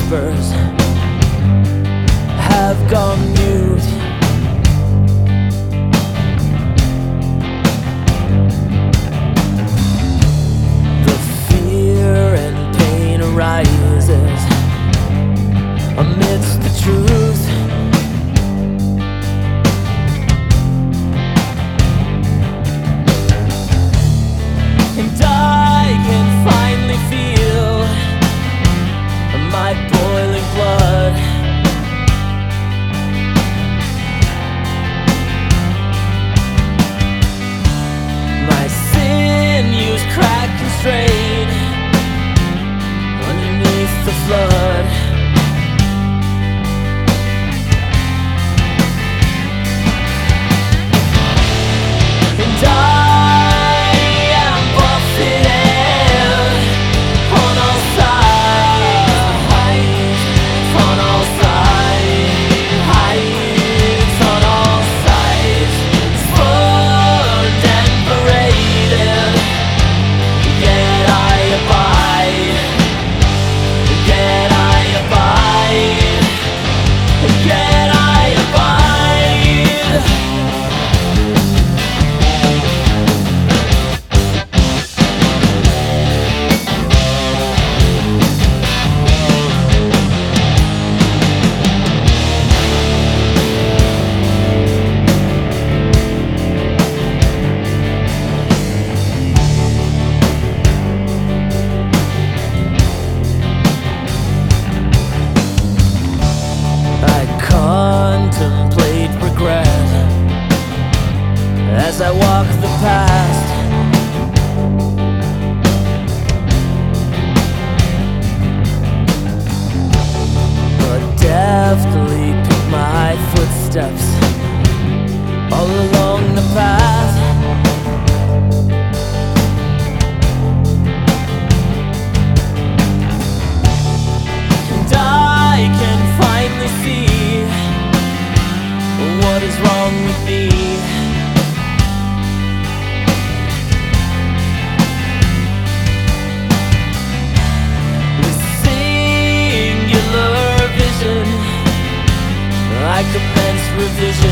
whispers have gone mute. The fear and pain arises amidst the truth. And I can finally feel my boiling blood. My sinews crack and strain underneath the flood. And I am buffeted on all sides, on all sides, on all sides, spurned and paraded. Yet I abide, yet I abide, yet I abide. I contemplate regret as I walk the past. But deftly pick my footsteps all along the path. And I can finally see what is wrong with me. With singular vision, I commence revision.